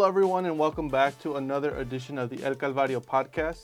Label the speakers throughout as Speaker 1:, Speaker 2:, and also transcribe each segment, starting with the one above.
Speaker 1: Hello, everyone, and welcome back to another edition of the El Calvario podcast.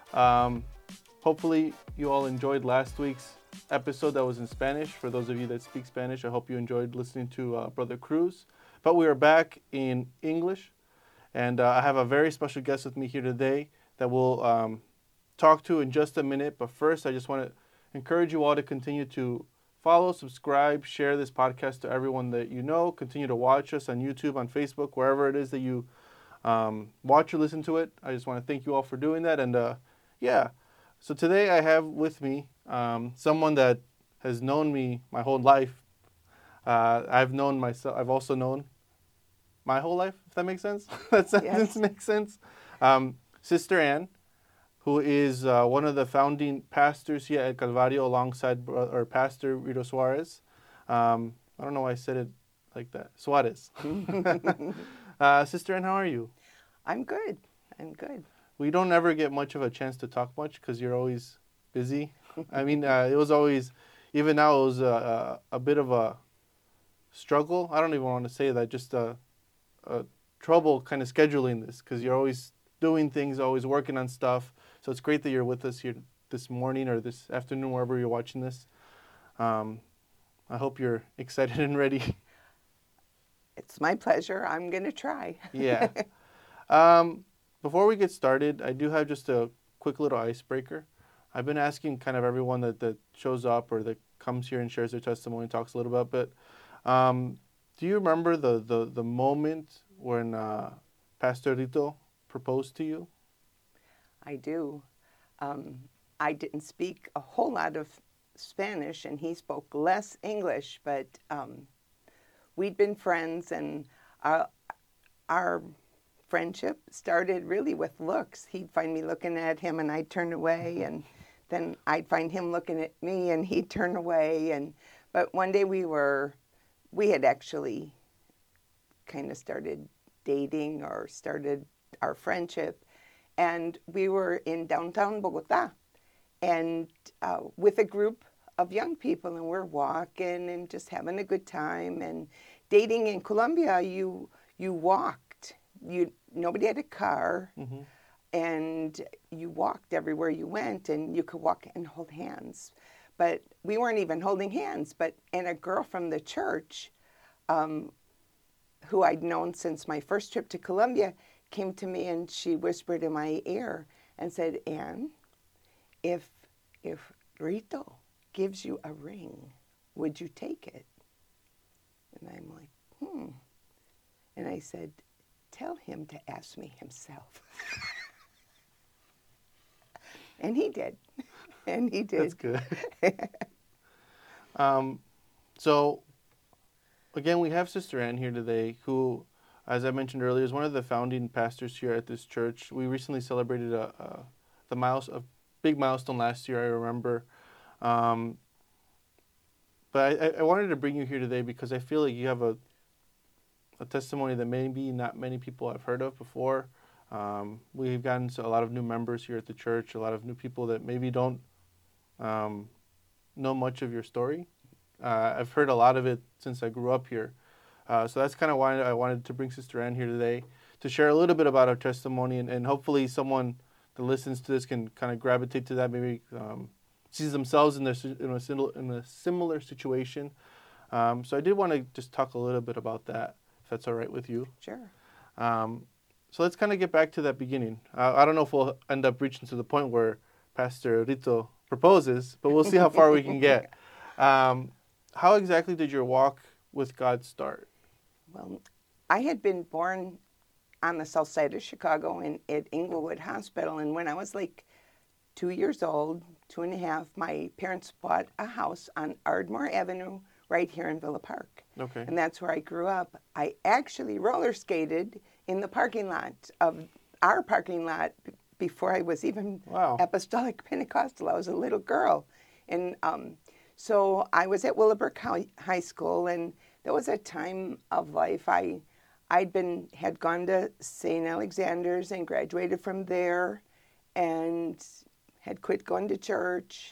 Speaker 1: Hopefully, you all enjoyed last week's episode that was in Spanish. For those of you that speak Spanish, I hope you enjoyed listening to Brother Cruz. But we are back in English, and I have a very special guest with me here today that we'll talk to in just a minute. But first, I just want to encourage you all to continue to follow, subscribe, share this podcast to everyone that you know. Continue to watch us on YouTube, on Facebook, wherever it is that you watch or listen to it. I just want to thank you all for doing that. And so today I have with me someone that has known me my whole life. I've known myself. I've also known my whole life, if that makes sense. That sentence makes sense. Sister Ann, who is one of the founding pastors here at Calvario alongside our pastor Rito Suarez. I don't know why I said it like that. Suarez. Sister Ann, how are you?
Speaker 2: I'm good.
Speaker 1: We don't ever get much of a chance to talk much because you're always busy. I mean, it was always, even now, it was a bit of a struggle. I don't even want to say that, just a trouble kind of scheduling this because you're always doing things, always working on stuff. So it's great that you're with us here this morning or this afternoon, wherever you're watching this. I hope you're excited and ready.
Speaker 2: It's my pleasure. I'm going to try.
Speaker 1: Yeah. Before we get started, I do have just a quick little icebreaker. I've been asking kind of everyone that shows up or that comes here and shares their testimony, talks a little bit, but do you remember the moment when Pastor Rito proposed to you?
Speaker 2: I do. I didn't speak a whole lot of Spanish, and he spoke less English, but we'd been friends, and our friendship started really with looks. He'd find me looking at him, and I'd turn away, and then I'd find him looking at me, and he'd turn away. But one day we had actually kind of started dating or started our friendship. And we were in downtown Bogota and with a group of young people, and we're walking and just having a good time. And dating in Colombia, you walked. Nobody had a car,
Speaker 1: Mm-hmm.
Speaker 2: and you walked everywhere you went, and you could walk and hold hands. But we weren't even holding hands. And a girl from the church, who I'd known since my first trip to Colombia, came to me and she whispered in my ear and said, "Ann, if Rito gives you a ring, would you take it?" And I'm like, And I said, "Tell him to ask me himself." And he did.
Speaker 1: That's good. So, again, we have Sister Ann here today, who, as I mentioned earlier, is one of the founding pastors here at this church. We recently celebrated a big milestone last year, I remember. But I wanted to bring you here today because I feel like you have a testimony that maybe not many people have heard of before. We've gotten a lot of new members here at the church, a lot of new people that maybe don't know much of your story. I've heard a lot of it since I grew up here. So that's kind of why I wanted to bring Sister Ann here today to share a little bit about her testimony, and hopefully someone that listens to this can kind of gravitate to that, maybe sees themselves in a similar situation. So I did want to just talk a little bit about that, if that's all right with you.
Speaker 2: Sure.
Speaker 1: So let's kind of get back to that beginning. I don't know if we'll end up reaching to the point where Pastor Rito proposes, but we'll see how far we can get. How exactly did your walk with God start?
Speaker 2: Well, I had been born on the south side of Chicago at Inglewood Hospital, and when I was like 2 years old, 2.5, my parents bought a house on Ardmore Avenue right here in Villa Park.
Speaker 1: Okay.
Speaker 2: And that's where I grew up. I actually roller skated in the parking lot of our parking lot before I was even Apostolic Pentecostal. I was a little girl. And so I was at Willowbrook High School, and there was a time of life had gone to St. Alexander's and graduated from there and had quit going to church.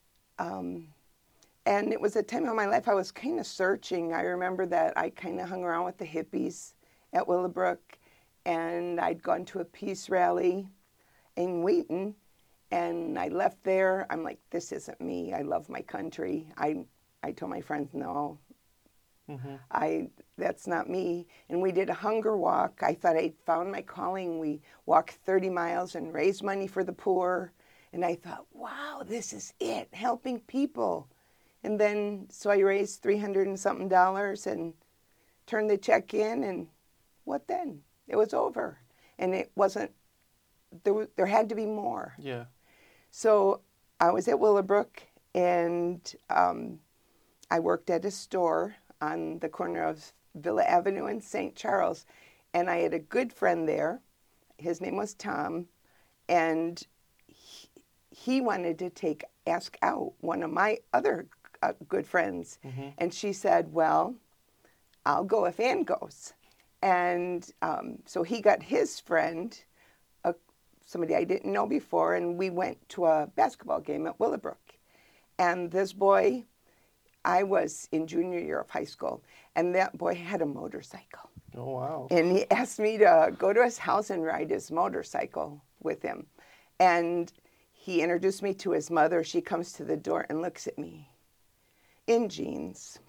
Speaker 2: And it was a time of my life I was kind of searching. I remember that I kind of hung around with the hippies at Willowbrook, and I'd gone to a peace rally in Wheaton, and I left there. I'm like, this isn't me. I love my country. I told my friends, no, that's not me. And we did a hunger walk. I thought I'd found my calling. We walked 30 miles and raised money for the poor. And I thought, wow, this is it, helping people. And then, so I raised $300 and something and turned the check in, and what then? It was over. And it wasn't, there had to be more.
Speaker 1: Yeah.
Speaker 2: So I was at Willowbrook, and I worked at a store on the corner of Villa Avenue and St. Charles. And I had a good friend there. His name was Tom. And he wanted to ask out one of my other good friends. And she said, well, I'll go if Ann goes. And so he got his friend, somebody I didn't know before, and we went to a basketball game at Willowbrook. And this boy, I was in junior year of high school, and that boy had a motorcycle.
Speaker 1: Oh, wow.
Speaker 2: And he asked me to go to his house and ride his motorcycle with him. And he introduced me to his mother. She comes to the door and looks at me in jeans.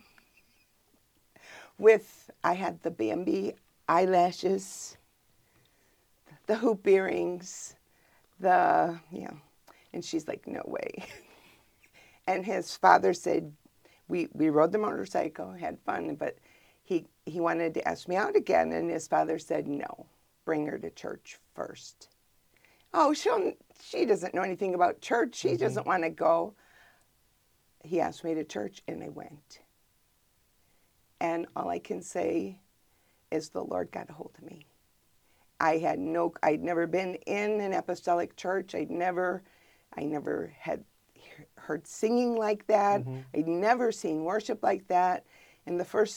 Speaker 2: I had the Bambi eyelashes, the hoop earrings, and she's like, no way. And his father said, we rode the motorcycle, had fun, but he wanted to ask me out again, and his father said, no, bring her to church first. Oh, she doesn't know anything about church. She doesn't want to go. He asked me to church, and I went. And all I can say is the Lord got a hold of me. I'd never been in an apostolic church. I never had heard singing like that. I'd never seen worship like that. And the first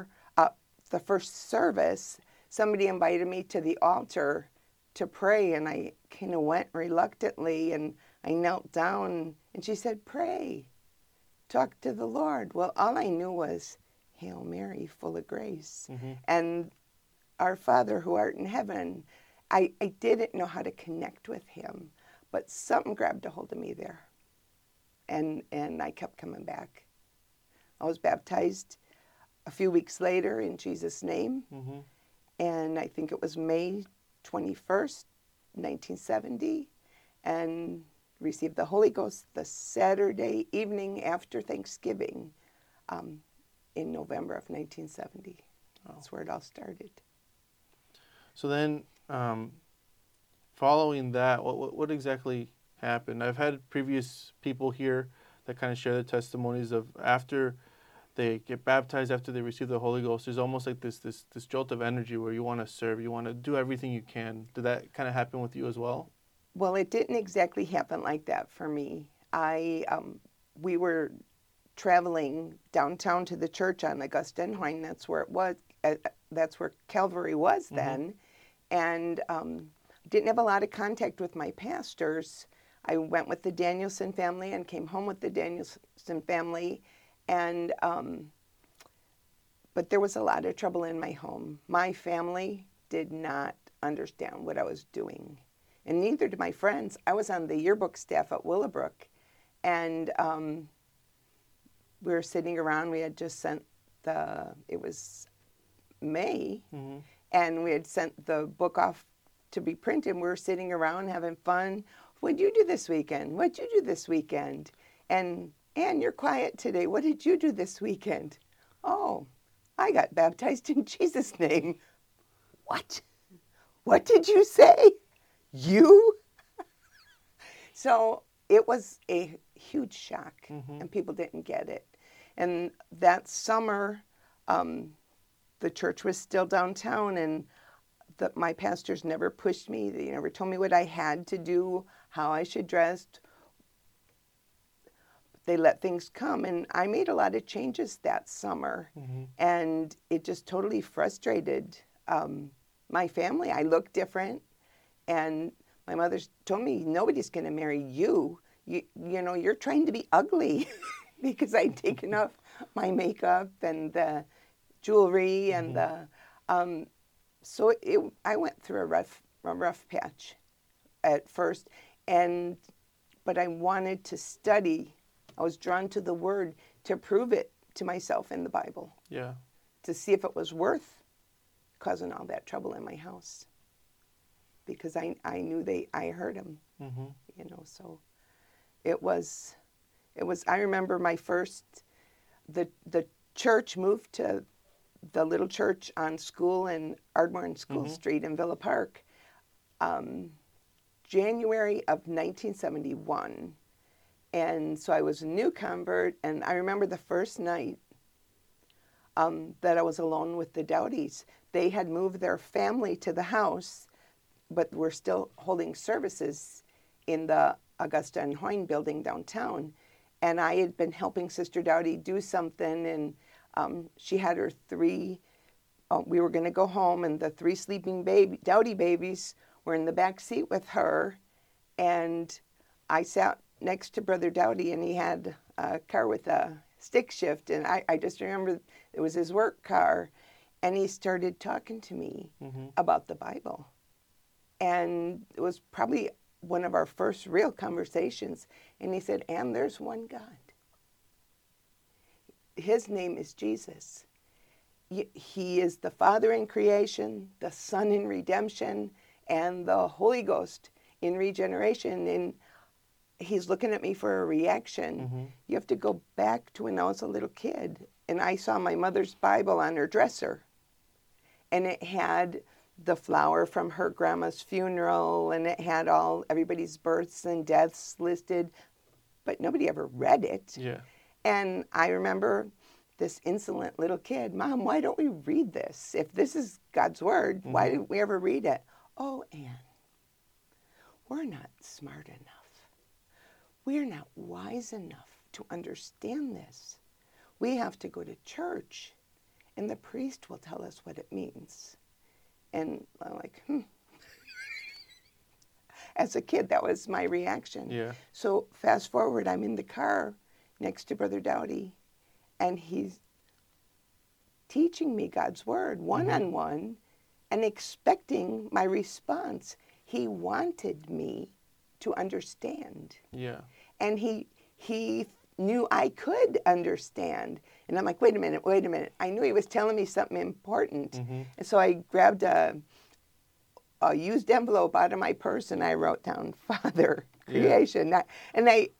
Speaker 2: service, somebody invited me to the altar to pray, and I kind of went reluctantly, and I knelt down, and she said, pray, talk to the Lord. Well, all I knew was, Hail Mary, full of grace. And our Father who art in heaven. I didn't know how to connect with him, but something grabbed a hold of me there. And I kept coming back. I was baptized a few weeks later in Jesus' name. And I think it was May 21st, 1970, and received the Holy Ghost the Saturday evening after Thanksgiving in November of 1970. That's where it all started.
Speaker 1: So then, following that, what exactly happened? I've had previous people here that kind of share the testimonies of after they get baptized, after they receive the Holy Ghost, there's almost like this jolt of energy where you want to serve, you want to do everything you can. Did that kind of happen with you as well?
Speaker 2: Well, it didn't exactly happen like that for me. We were traveling downtown to the church on Augusta and Hoyne. That's where it was. That's where Calvary was then. And didn't have a lot of contact with my pastors. I went with the Danielson family and came home with the Danielson family. And but there was a lot of trouble in my home. My family did not understand what I was doing, and neither did my friends. I was on the yearbook staff at Willowbrook, and we were sitting around. We had just sent it was May, and we had sent the book off to be printed. We were sitting around having fun. What'd you do this weekend? What'd you do this weekend? And Ann, you're quiet today. What did you do this weekend? Oh, I got baptized in Jesus' name. What? What did you say? You? So it was a huge shock, and people didn't get it. And that summer, the church was still downtown, and my pastors never pushed me. They never told me what I had to do, how I should dress. They let things come, and I made a lot of changes that summer, and it just totally frustrated my family. I looked different, and my mother told me, nobody's going to marry you. You know, you're trying to be ugly because I'd taken off my makeup and the jewelry and So I went through a rough patch at first, but I wanted to study. I was drawn to the Word to prove it to myself in the Bible,
Speaker 1: Yeah.
Speaker 2: to see if it was worth causing all that trouble in my house. Because I knew I heard him,
Speaker 1: Mm-hmm.
Speaker 2: so it was, I remember the church moved to the little church on School and Ardmore and School
Speaker 1: Mm-hmm.
Speaker 2: Street in Villa Park, January of 1971. And so I was a new convert, and I remember the first night that I was alone with the Dowdys. They had moved their family to the house, but were still holding services in the Augusta and Hoyne building downtown. And I had been helping Sister Dowdy do something, and she had her three. We were going to go home, and the three sleeping Dowdy babies were in the back seat with her. And I sat next to Brother Dowdy, and he had a car with a stick shift. And I just remember it was his work car. And he started talking to me
Speaker 1: Mm-hmm.
Speaker 2: about the Bible. And it was probably one of our first real conversations. And he said, "Ann, there's one God. His name is Jesus. He is the Father in creation, the Son in redemption, and the Holy Ghost in regeneration." And he's looking at me for a reaction.
Speaker 1: Mm-hmm.
Speaker 2: You have to go back to when I was a little kid. And I saw my mother's Bible on her dresser. And it had the flower from her grandma's funeral, and it had everybody's births and deaths listed, but nobody ever read it.
Speaker 1: Yeah.
Speaker 2: And I remember this insolent little kid, "Mom, why don't we read this? If this is God's word, why didn't we ever read it?" "Oh, Ann, we're not smart enough. We're not wise enough to understand this. We have to go to church, and the priest will tell us what it means." And I'm like, As a kid, that was my reaction.
Speaker 1: Yeah.
Speaker 2: So fast forward, I'm in the car next to Brother Dowdy, and he's teaching me God's word one-on-one and expecting my response. He wanted me to understand.
Speaker 1: Yeah.
Speaker 2: And he knew I could understand. And I'm like, wait a minute. I knew he was telling me something important.
Speaker 1: Mm-hmm.
Speaker 2: And so I grabbed a used envelope out of my purse, and I wrote down Father, creation. I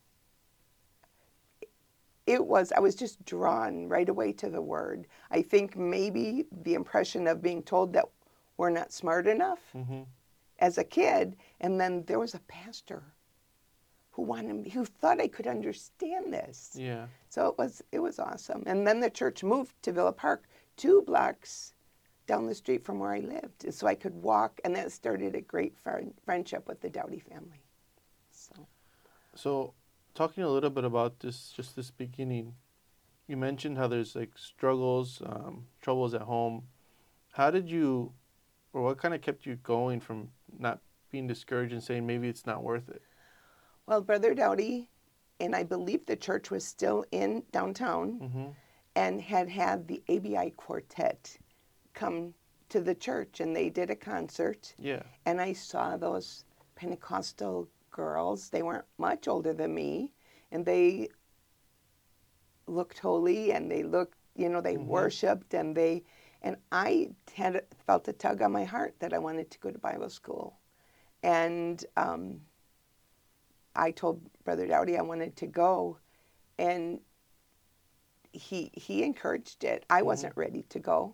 Speaker 2: was just drawn right away to the word. I think maybe the impression of being told that we're not smart enough as a kid. And then there was a pastor who thought I could understand this.
Speaker 1: Yeah.
Speaker 2: So it was awesome. And then the church moved to Villa Park, 2 blocks down the street from where I lived. So I could walk, and that started a great friendship with the Dowdy family.
Speaker 1: So talking a little bit about this beginning, you mentioned how there's like struggles, troubles at home. How did you, or what kind of kept you going from not being discouraged and saying maybe it's not worth it?
Speaker 2: Well, Brother Dowdy, and I believe the church was still in downtown, and had the ABI Quartet come to the church, and they did a concert.
Speaker 1: Yeah.
Speaker 2: And I saw those Pentecostal girls. They weren't much older than me, and they looked holy, and they looked, they worshiped, and I felt a tug on my heart that I wanted to go to Bible school. And I told Brother Dowdy I wanted to go, and he encouraged it. I wasn't ready to go.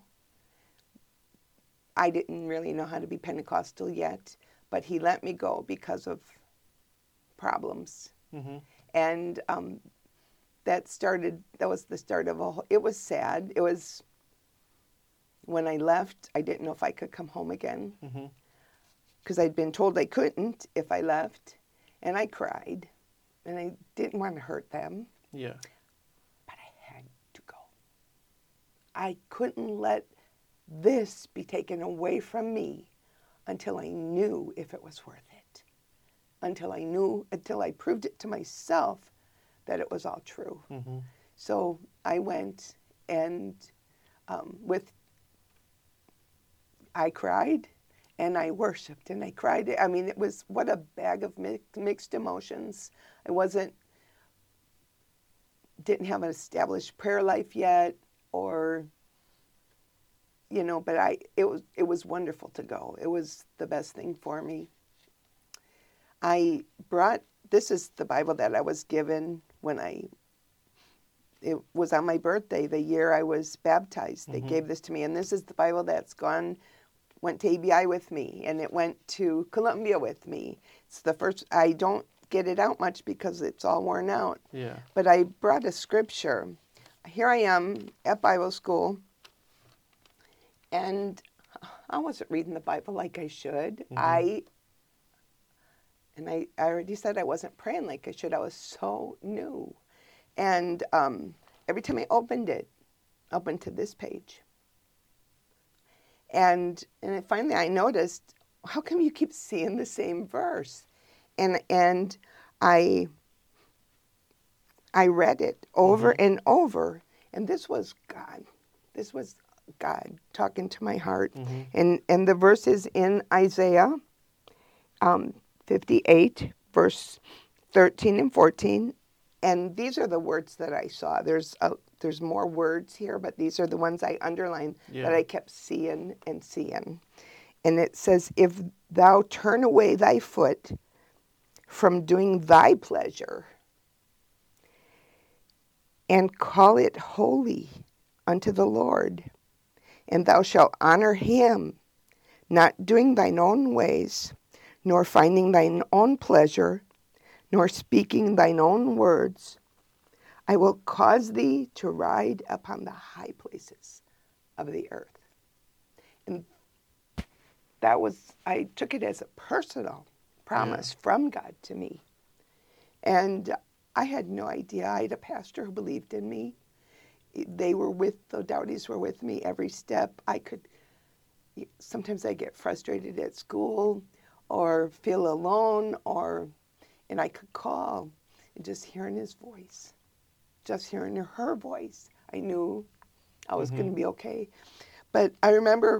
Speaker 2: I didn't really know how to be Pentecostal yet, but he let me go because of problems. And that was the start of it was sad. It was, when I left, I didn't know if I could come home again, because I'd been told I couldn't if I left, and I cried, and I didn't want to hurt them.
Speaker 1: Yeah.
Speaker 2: But I had to go. I couldn't let this be taken away from me until I knew if it was worth it. Until I proved it to myself that it was all true. So I went, and I cried and I worshiped and I cried. I mean, it was what a bag of mixed emotions. I didn't have an established prayer life yet, or, but it was wonderful to go. It was the best thing for me. This is the Bible that I was given it was on my birthday, the year I was baptized. They gave this to me, and this is the Bible that's went to ABI with me, and it went to Columbia with me. It's the first. I don't get it out much because it's all worn out.
Speaker 1: Yeah.
Speaker 2: But I brought a scripture. Here I am at Bible school, and I wasn't reading the Bible like I should. I already said I wasn't praying like I should. I was so new. And every time I opened to this page. And finally I noticed, how come you keep seeing the same verse? And I read it over and over. And this was God. This was God talking to my heart. And the verse is in Isaiah 58, verse 13 and 14. And these are the words that I saw. There's more words here, but these are the ones I underlined that I kept seeing and seeing. And it says, if thou turn away thy foot from doing thy pleasure and call it holy unto the Lord, and thou shalt honor him, not doing thine own ways, nor finding thine own pleasure, nor speaking thine own words, I will cause thee to ride upon the high places of the earth. And I took it as a personal promise from God to me. And I had no idea. I had a pastor who believed in me. The Dowdys were with me every step. Sometimes I get frustrated at school or feel alone, and I could call, and just hearing his voice, just hearing her voice, I knew I was going to be okay. But I remember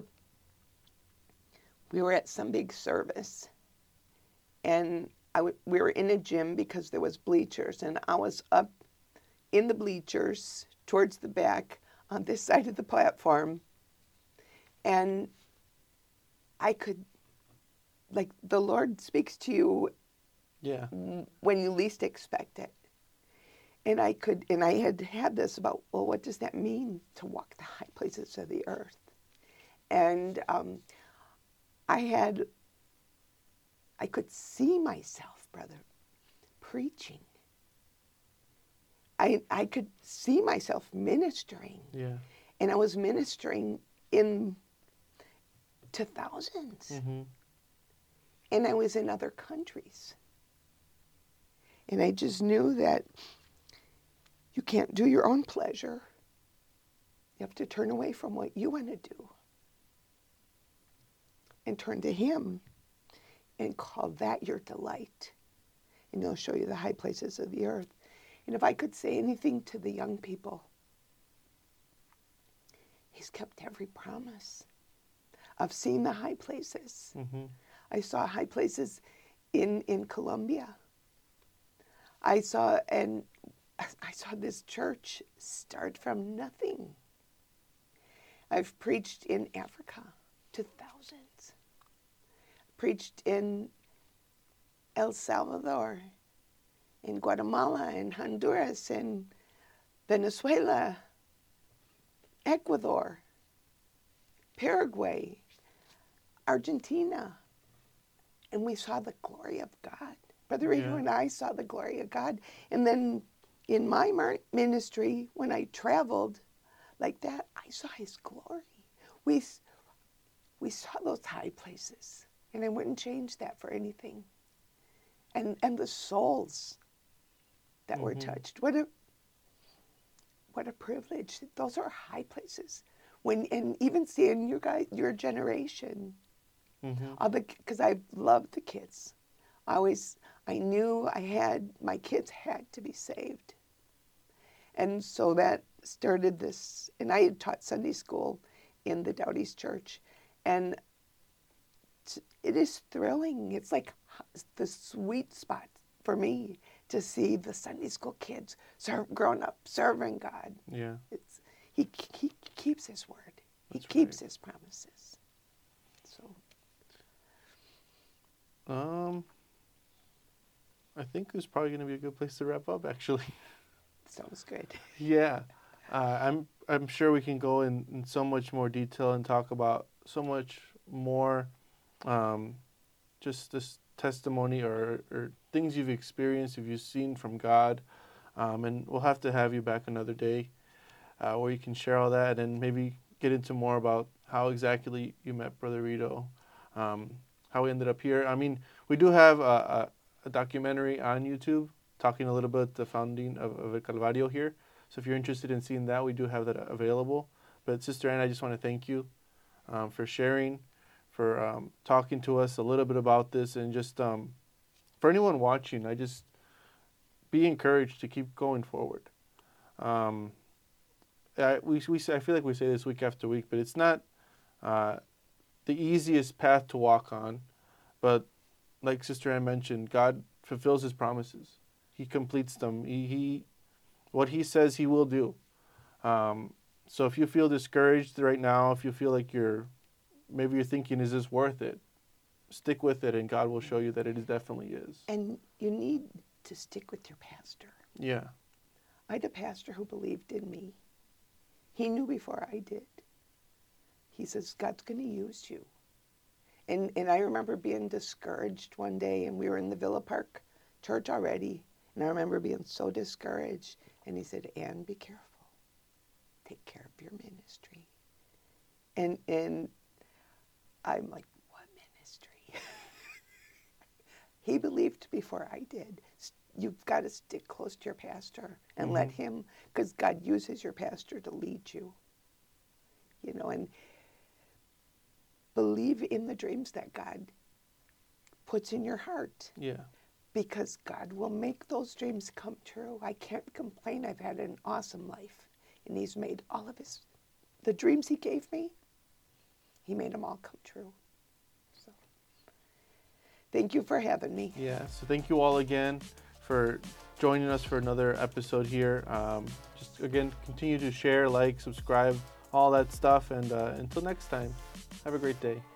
Speaker 2: we were at some big service, and we were in a gym because there was bleachers, and I was up in the bleachers towards the back on this side of the platform, and I could, the Lord speaks to you when you least expect it. And I had this about, well, what does that mean to walk the high places of the earth? And I could see myself, brother, preaching. I could see myself ministering.
Speaker 1: Yeah.
Speaker 2: And I was ministering to thousands. And I was in other countries. And I just knew that you can't do your own pleasure. You have to turn away from what you want to do and turn to him and call that your delight. And he'll show you the high places of the earth. And if I could say anything to the young people, he's kept every promise of seeing the high places. I saw high places in Colombia. I saw this church start from nothing. I've preached in Africa to thousands. Preached in El Salvador, in Guatemala, in Honduras, in Venezuela, Ecuador, Paraguay, Argentina. And we saw the glory of God. Brother Reno and I saw the glory of God. And then in my ministry, when I traveled like that, I saw his glory. We saw those high places. And I wouldn't change that for anything. And the souls that were touched. What a privilege. Those are high places. And even seeing your generation, because I loved the kids. I knew my kids had to be saved. And so that started this, and I had taught Sunday school in the Dowdys church, And it is thrilling. It's like the sweet spot for me to see the Sunday school kids grown up serving God.
Speaker 1: Yeah.
Speaker 2: He keeps his word. He
Speaker 1: That's
Speaker 2: keeps
Speaker 1: right.
Speaker 2: his promises. So
Speaker 1: I think this is probably going to be a good place to wrap up, actually.
Speaker 2: sounds good.
Speaker 1: Yeah. I'm sure we can go in so much more detail and talk about so much more, just this testimony or things you've experienced, if you've seen from God. And we'll have to have you back another day where you can share all that and maybe get into more about how exactly you met Brother Rito, how we ended up here. I mean, we do have a documentary on YouTube talking a little bit the founding of El Calvario here. So if you're interested in seeing that, we do have that available. But Sister Ann, I just want to thank you for sharing, for talking to us a little bit about this, and just for anyone watching, I just be encouraged to keep going forward. I feel like we say this week after week, but it's not the easiest path to walk on. But like Sister Ann mentioned, God fulfills His promises. He completes them. He what He says He will do. So if you feel discouraged right now, if you feel like maybe you're thinking, is this worth it? Stick with it, and God will show you that it definitely is.
Speaker 2: And you need to stick with your pastor.
Speaker 1: Yeah.
Speaker 2: I had a pastor who believed in me. He knew before I did. He says, God's going to use you. And I remember being discouraged one day, and we were in the Villa Park church already, and I remember being so discouraged. And he said, Ann, be careful. Take care of your ministry. And I'm like, what ministry? He believed before I did. You've got to stick close to your pastor and let him, because God uses your pastor to lead you. You know, and believe in the dreams that God puts in your heart.
Speaker 1: Yeah.
Speaker 2: Because God will make those dreams come true. I can't complain. I've had an awesome life. And He's made all of the dreams He gave me, He made them all come true. So, thank you for having me.
Speaker 1: Yeah. So thank you all again for joining us for another episode here. Just again, continue to share, like, subscribe, all that stuff. And until next time, have a great day.